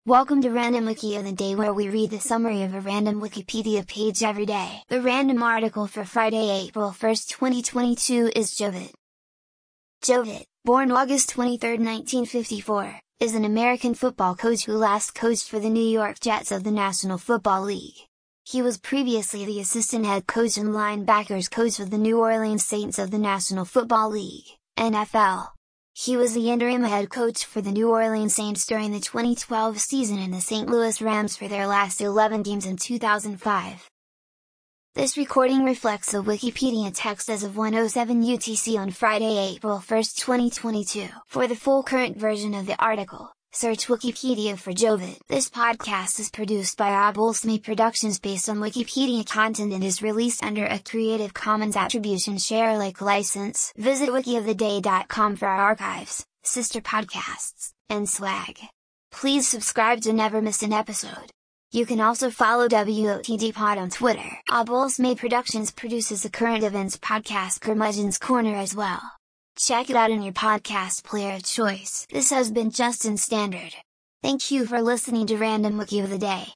Welcome to Random Wiki of the Day, where we read the summary of a random Wikipedia page every day. The random article for Friday, April 1st, 2022 is Jovic. Jovic, born August 23, 1954, is an American football coach who last coached for the New York Jets of the National Football League. He was previously the assistant head coach and linebackers coach of the New Orleans Saints of the National Football League, NFL. He was the interim head coach for the New Orleans Saints during the 2012 season and the St. Louis Rams for their last 11 games in 2005. This recording reflects the Wikipedia text as of 1:07 UTC on Friday, April 1st, 2022. For the full current version of the article, search Wikipedia for Jovic. This podcast is produced by Obulsme Productions based on Wikipedia content and is released under a Creative Commons Attribution Share Alike license. Visit wikioftheday.com for our archives, sister podcasts, and swag. Please subscribe to never miss an episode. You can also follow WOTD Pod on Twitter. Obulsme Productions produces the current events podcast Curmudgeon's Corner as well. Check it out in your podcast player of choice. This has been Justin Standard. Thank you for listening to Random Wiki of the Day.